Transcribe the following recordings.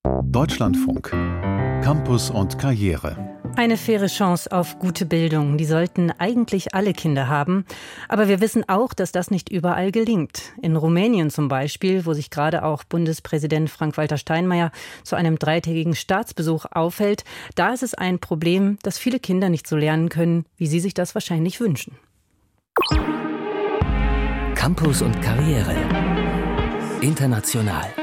Deutschlandfunk. Campus und Karriere. Eine faire Chance auf gute Bildung, die sollten eigentlich alle Kinder haben. Aber wir wissen auch, dass das nicht überall gelingt. In Rumänien zum Beispiel, wo sich gerade auch Bundespräsident Frank-Walter Steinmeier zu einem 3-tägigen Staatsbesuch aufhält, da ist es ein Problem, dass viele Kinder nicht so lernen können, wie sie sich das wahrscheinlich wünschen. Campus und Karriere. International.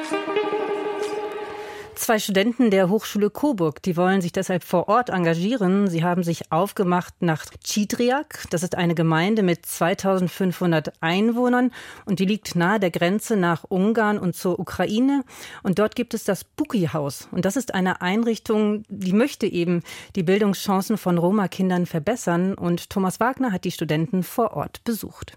2 Studenten der Hochschule Coburg, die wollen sich deshalb vor Ort engagieren. Sie haben sich aufgemacht nach Cidriac. Das ist eine Gemeinde mit 2500 Einwohnern und die liegt nahe der Grenze nach Ungarn und zur Ukraine. Und dort gibt es das Buki-Haus. Und das ist eine Einrichtung, die möchte eben die Bildungschancen von Roma-Kindern verbessern. Und Thomas Wagner hat die Studenten vor Ort besucht.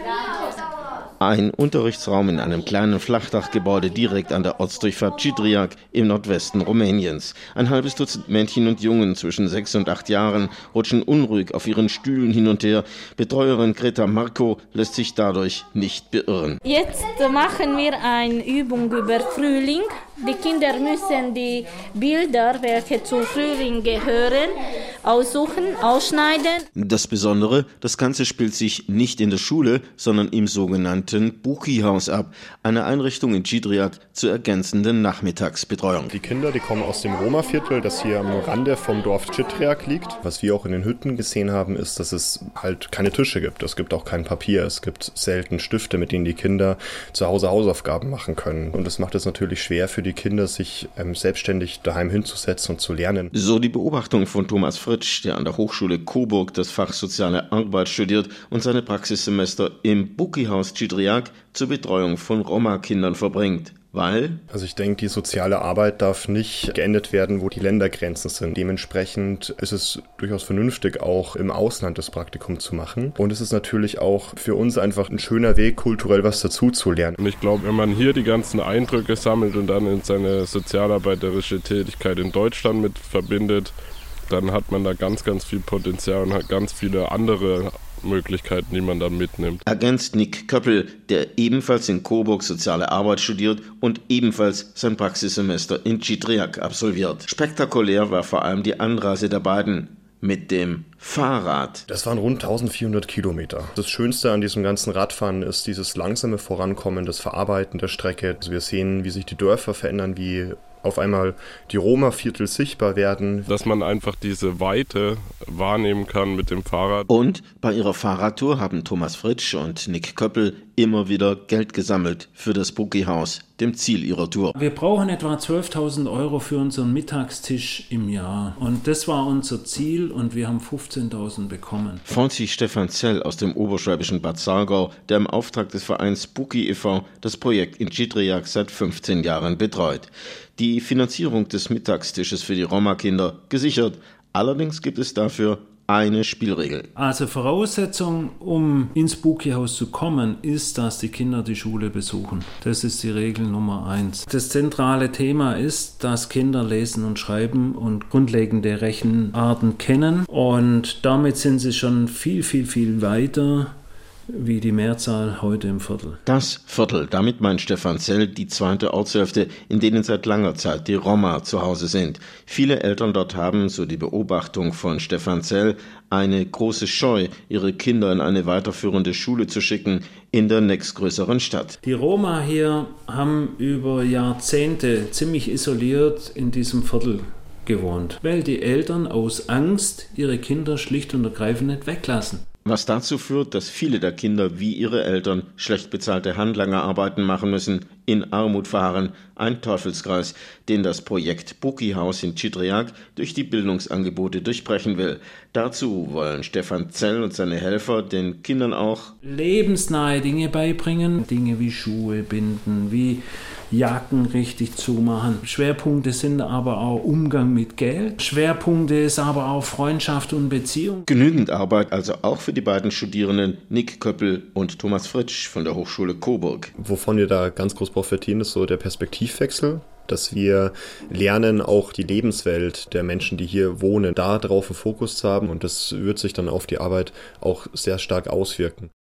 Ein Unterrichtsraum in einem kleinen Flachdachgebäude direkt an der Ortsdurchfahrt Cidriac im Nordwesten Rumäniens. Ein halbes Dutzend Mädchen und Jungen zwischen 6 und 8 Jahren rutschen unruhig auf ihren Stühlen hin und her. Betreuerin Greta Marko lässt sich dadurch nicht beirren. Jetzt machen wir eine Übung über Frühling. Die Kinder müssen die Bilder, welche zu Frühling gehören, aussuchen, ausschneiden. Das Besondere, das Ganze spielt sich nicht in der Schule, sondern im sogenannten Buki-Haus ab. Eine Einrichtung in Cidriac zur ergänzenden Nachmittagsbetreuung. Die Kinder, die kommen aus dem Roma-Viertel, das hier am Rande vom Dorf Cidriac liegt. Was wir auch in den Hütten gesehen haben, ist, dass es halt keine Tische gibt. Es gibt auch kein Papier. Es gibt selten Stifte, mit denen die Kinder zu Hause Hausaufgaben machen können. Und das macht es natürlich schwer für die Kinder, sich selbstständig daheim hinzusetzen und zu lernen. So die Beobachtung von Thomas Fritsch, der an der Hochschule Coburg das Fach Soziale Arbeit studiert und seine Praxissemester im Buki-Haus Cidriac zur Betreuung von Roma-Kindern verbringt. Weil? Also ich denke, die soziale Arbeit darf nicht geendet werden, wo die Ländergrenzen sind. Dementsprechend ist es durchaus vernünftig, auch im Ausland das Praktikum zu machen. Und es ist natürlich auch für uns einfach ein schöner Weg, kulturell was dazu zu lernen. Und ich glaube, wenn man hier die ganzen Eindrücke sammelt und dann in seine sozialarbeiterische Tätigkeit in Deutschland mit verbindet, dann hat man da ganz, ganz viel Potenzial und hat ganz viele andere Möglichkeiten, die man dann mitnimmt. Ergänzt Nick Köppel, der ebenfalls in Coburg Soziale Arbeit studiert und ebenfalls sein Praxissemester in Cidriac absolviert. Spektakulär war vor allem die Anreise der beiden mit dem Fahrrad. Das waren rund 1400 Kilometer. Das Schönste an diesem ganzen Radfahren ist dieses langsame Vorankommen, das Verarbeiten der Strecke. Also wir sehen, wie sich die Dörfer verändern, wie auf einmal die Roma-Viertel sichtbar werden. Dass man einfach diese Weite wahrnehmen kann mit dem Fahrrad. Und bei ihrer Fahrradtour haben Thomas Fritsch und Nick Köppel immer wieder Geld gesammelt für das Buki-Haus, dem Ziel ihrer Tour. Wir brauchen etwa 12.000 € für unseren Mittagstisch im Jahr. Und das war unser Ziel und wir haben 15.000 bekommen. Freut sich Stefan Zell aus dem oberschwäbischen Bad Saargau, der im Auftrag des Vereins Buki e.V. das Projekt in Cidriac seit 15 Jahren betreut. Die Finanzierung des Mittagstisches für die Roma-Kinder gesichert. Allerdings gibt es dafür eine Spielregel. Also Voraussetzung, um ins Buki-Haus zu kommen, ist, dass die Kinder die Schule besuchen. Das ist die Regel Nummer 1. Das zentrale Thema ist, dass Kinder lesen und schreiben und grundlegende Rechenarten kennen. Und damit sind sie schon viel, viel, viel weiter wie die Mehrzahl heute im Viertel. Das Viertel, damit meint Stefan Zell die zweite Ortshälfte, in denen seit langer Zeit die Roma zu Hause sind. Viele Eltern dort haben, so die Beobachtung von Stefan Zell, eine große Scheu, ihre Kinder in eine weiterführende Schule zu schicken in der nächstgrößeren Stadt. Die Roma hier haben über Jahrzehnte ziemlich isoliert in diesem Viertel gewohnt, weil die Eltern aus Angst ihre Kinder schlicht und ergreifend nicht weglassen. Was dazu führt, dass viele der Kinder wie ihre Eltern schlecht bezahlte Handlangerarbeiten machen müssen, in Armut verharren, ein Teufelskreis, den das Projekt Buki-Haus in Cidriac durch die Bildungsangebote durchbrechen will. Dazu wollen Stefan Zell und seine Helfer den Kindern auch lebensnahe Dinge beibringen, Dinge wie Schuhe binden, wie Jacken richtig zumachen. Schwerpunkte sind aber auch Umgang mit Geld. Schwerpunkte ist aber auch Freundschaft und Beziehung. Genügend Arbeit also auch für die beiden Studierenden Nick Köppel und Thomas Fritsch von der Hochschule Coburg. Wovon wir da ganz groß profitieren, ist so der Perspektivwechsel. Dass wir lernen, auch die Lebenswelt der Menschen, die hier wohnen, da drauf einen Fokus zu haben. Und das wird sich dann auf die Arbeit auch sehr stark auswirken.